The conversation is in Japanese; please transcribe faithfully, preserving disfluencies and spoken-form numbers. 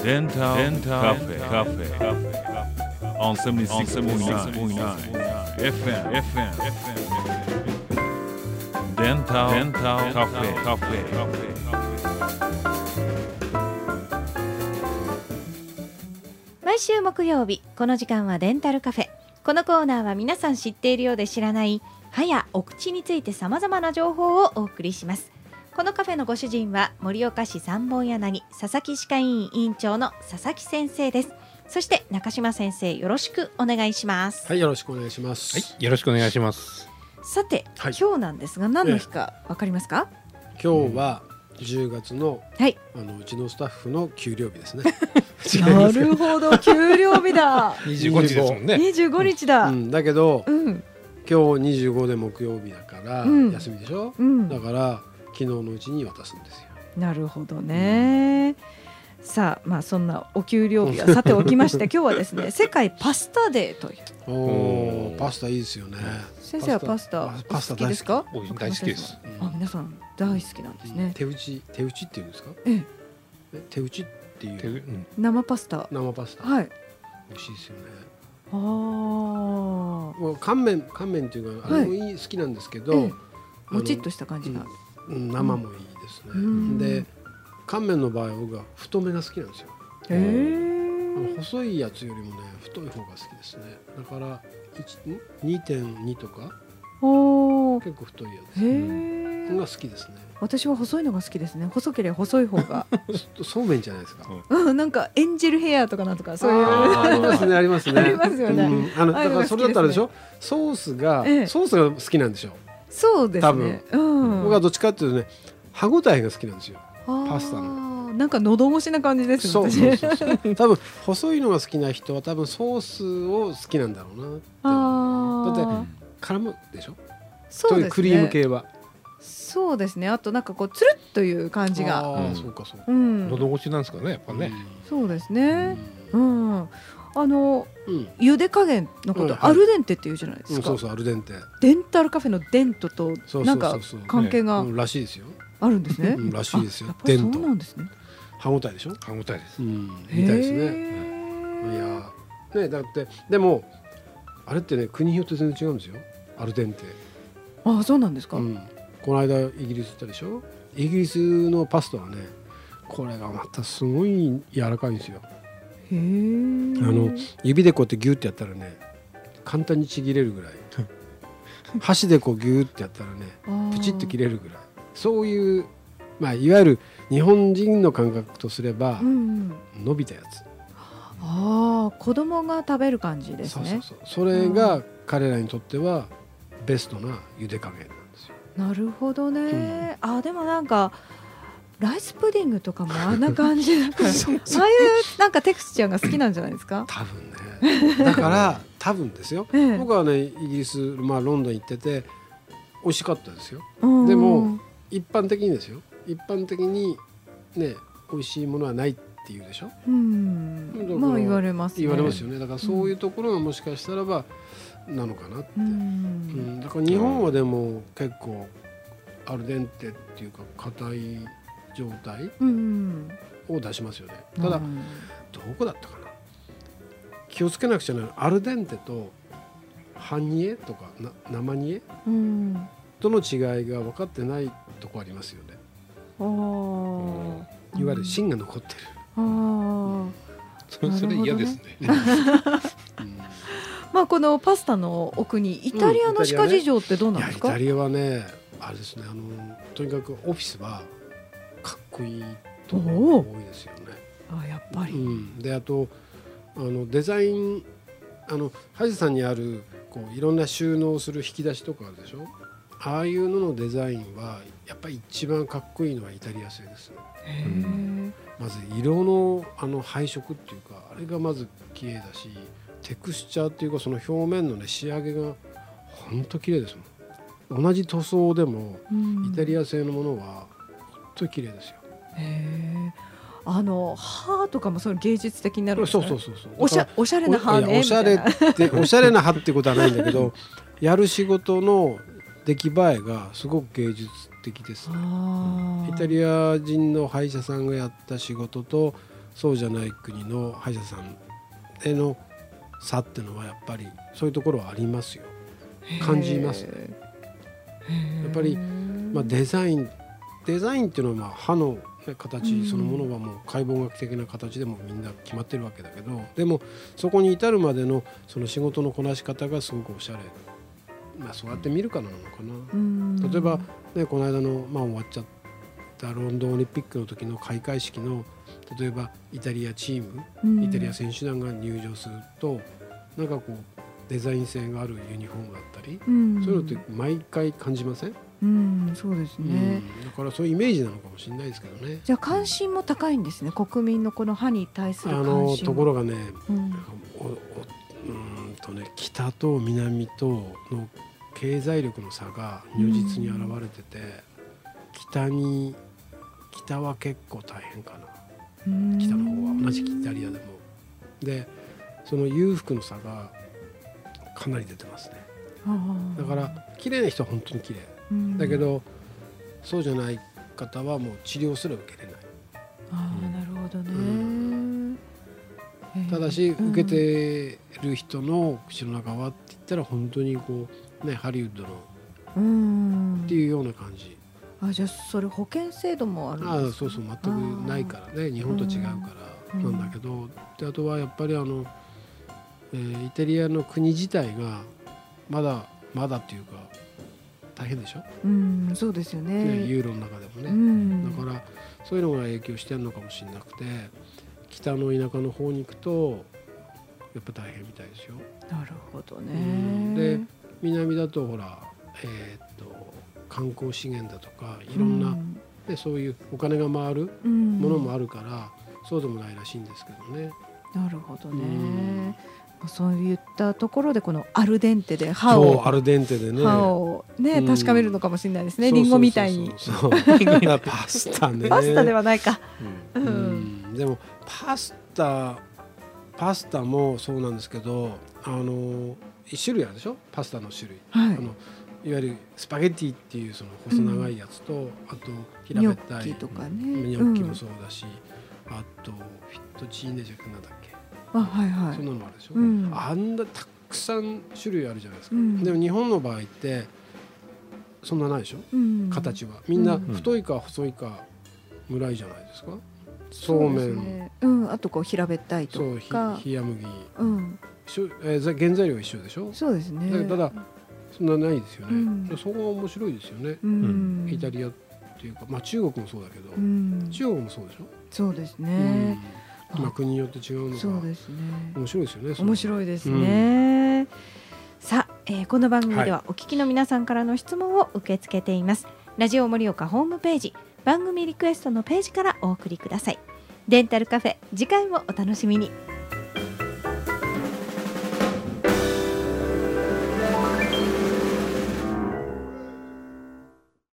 デンタルカフェカフェ on セブンティーシックスポイントナイン エフエム エフエム デンタルカフェカフェ毎週木曜日この時間はデンタルカフェ。このコーナーは皆さん知っているようで知らない歯やお口についてさまざまな情報をお送りします。このカフェのご主人は盛岡市三本柳佐々木歯科医院院長の佐々木先生です。そして中島先生、よろしくお願いします。 はい、よろしくお願いします。 はい、よろしくお願いします。 さて、 はい、 今日なんですが何の日かわかりますか？ 今日はじゅうがつの、 はい、 あのうちのスタッフの給料日ですね。 なるほど、給料日だ。 にじゅうごにちですもんね。 にじゅうごにちだ、 うん、だけど、 うん、 今日にじゅうごで木曜日だから、うん、休みでしょ、うん、だから昨日のうちに渡すんですよ。 なるほどね、うん、さあ、まあ、そんなお給料日はさておきまして今日はですね世界パスタデーという。 おー、パスタいいですよね。 先生はパスタパスタ好きですか？ 大好きです。 あ、皆さん大好きなんですね、 うん、手打ち手打ちっていうんですか？ ええ、手打ちっていう、うん、 生パスタ。 生パスタ、 はい、 美味しいですよね。 あ、もう乾麺乾麺っていうか、はい、あれもいい好きなんですけど、ええ、もちっとした感じが、 うん、生もいいですね、うん、で乾麺の場合は僕は太めが好きなんですよ。 へー、 細いやつよりもね太い方が好きですね。だからにてんに とかお結構太いやつが好きですね。 私は細いのが好きですね。細ければ細い方がそうめんじゃないですか、 うん、なんかエンジェルヘアとかなんとかそういうありますねありますねありますよね、うん、 あのだからそれだったらでしょ、ソースが、ええ、ソースが好きなんでしょ。 そうですね、 多分、うん、僕はどっちかっていうとね歯ごたえが好きなんですよ、パスタの。 なんか喉越しな感じですね。 そうそうそうそう多分細いのが好きな人は多分ソースを好きなんだろうなって。あ、だって絡むでしょ。そうですね、クリーム系は。 そうですね。あとなんかこうつるっという感じが。 ああ、そうかそうか、 うん、喉越しなんですかね、やっぱね、 うん、そうですね、うんうん、あの、うん、茹で加減のこと、うん、はい、アルデンテっていうじゃないですか、うん、 そうそう、アルデンテ。 デンタルカフェのデントとなんか関係が、 ね、うん、らしいですよ。 あるんですね、 うん、らしいですよ。 やっぱりそうなんですね。 歯ごたえでしょ。 歯ごたえです、 うん、みたいですね。いやね、だってでもあれってね国によって全然違うんですよ、アルデンテ。 ああ、そうなんですか、うん、 この間イギリス行ったでしょ。イギリスのパスタはねこれがまたすごい柔らかいんですよ。へー、あの指でこうやってギュッてやったらね簡単にちぎれるぐらい箸でこうギュッてやったらねプチッと切れるぐらい、そういう、まあ、いわゆる日本人の感覚とすれば、うん、伸びたやつ。 ああ、子供が食べる感じですね。 そうそうそう、それが彼らにとってはベストな茹で加減なんですよ。 なるほどね、うん、あ、でもなんかライスプディングとかもあんな感じだからそうそう、ああいうなんかテクスチャーが好きなんじゃないですか。 多分ね、だから多分ですよ、ええ、僕はねイギリス、まあ、ロンドン行ってて美味しかったですよ。でも一般的にですよ、一般的にね美味しいものはないっていうでしょ。うん、 まあ言われますね。 言われますよね。だからそういうところがもしかしたらばなのかなって、うん、うん、だから日本はでも結構アルデンテっていうか硬い状態を出しますよね、うん、ただ、うん、どこだったかな、気をつけなくちゃならないアルデンテと半煮えとかな生煮え、うん、との違いが分かってないとこありますよね。あ、いわゆる芯が残ってる、うん、 あ、それ、それ嫌ですね、うん、 まあ、このパスタの奥にイタリアの歯科事情ってどうなんですか？ うん、イタリアはね、あれですね、あのとにかくオフィスはかっこいいところが多いですよね。 あ、やっぱり、 うん、であとあのデザイン、あの歯医者さんにあるこういろんな収納する引き出しとかあるでしょ。ああいうののデザインはやっぱり一番かっこいいのはイタリア製ですね。へー、まず色のあの配色っていうかあれがまず綺麗だし、テクスチャーっていうかその表面のね仕上げが本当綺麗ですもん。同じ塗装でもイタリア製のものは本当に綺麗ですよ。 へー、あの歯とかもその芸術的になるんですか？ そうそうそうそう、 おしゃ、おしゃれな歯ね、 おしゃれっておしゃれな歯ってことはないんだけどやる仕事の出来栄えがすごく芸術的ですね。イタリア人の歯医者さんがやった仕事とそうじゃない国の歯医者さんへの差っていうのはやっぱりそういうところはありますよ。感じますね。やっぱり、まあ、デザインデザインっていうのはまあ歯の、ね、形そのものはもう解剖学的な形でもみんな決まってるわけだけど、でもそこに至るまでのその仕事のこなし方がすごくおしゃれ、まあ、そうやって見るからなのかな。例えば、ね、この間の、まあ、終わっちゃったロンドンオリンピックの時の開会式の例えばイタリアチーム、イタリア選手団が入場するとなんかこうデザイン性があるユニフォームだったり、うん、そういうのって毎回感じません？ うん、そうですね、 うん、だからそういうイメージなのかもしれないですけどね。 じゃあ関心も高いんですね、国民のこの歯に対する関心。あのところがね、 うん、 おおうんとね北と南との経済力の差が如実に現れてて、うん、北に北は結構大変かな、うん、北の方は同じイタリアでもでその裕福の差がかなり出てますね。だから綺麗な人は本当に綺麗、うん、だけどそうじゃない方はもう治療すら受けれない。 あ、うん、なるほどね、うんただし、うん、受けてる人の口の中はって言ったら本当にこうねハリウッドの、うん、っていうような感じ。 あ、じゃあそれ保険制度もあるんですか？ ああ、そうそう、全くないからね、日本と違うからなんだけど、うん、であとはやっぱりあの、えー、イタリアの国自体がまだまだっていうか大変でしょ、 うん、そうですよ ね, ねユーロの中でもね、うん、だからそういうのが影響してるのかもしれなくて、北の田舎の方に行くとやっぱ大変みたいですよ。 なるほどね、うん、 で南だとほら、えー、っと観光資源だとかいろんな、うんでそういうお金が回るものもあるから、うん、そうでもないらしいんですけどね。 なるほどね、うん、そういったところでこのアルデンテで歯をそうアルデンテで、ね、 歯を、ね、確かめるのかもしれないですね、リンゴみたいに。 パスタねパスタではないか、 うんうん、でもパスタパスタもそうなんですけど、あの一種類あるでしょ、パスタの種類、はい、あのいわゆるスパゲティっていうその細長いやつと、うん、あと平べったいニョッキとかね、 ニョッキもそうだし、うん、あとフィットチーネじゃなんだっけ、 あ、はいはい、 そんなのもあるでしょ、うん、あんなたくさん種類あるじゃないですか、うん、でも日本の場合ってそんなないでしょ、うん、形はみんな太いか細いかぐらいじゃないですか、うん、そうめん、ね、 うん、あとこう平べったいとかそう冷麦、 うん、 えー、原材料一緒でしょ。 そうですね。 だただそんなないですよね、うん、そこは面白いですよね、うん、イタリアっていうか、まあ、中国もそうだけど、うん、中国もそうでしょ。そうですね、うん、まあ、国によって違うのがそうですね、面白いですよね。 面白いですね、うん、さあ、えー、この番組ではお聞きの皆さんからの質問を受け付けています、はい、ラジオ盛岡ホームページ番組リクエストのページからお送りください。デンタルカフェ、次回もお楽しみに。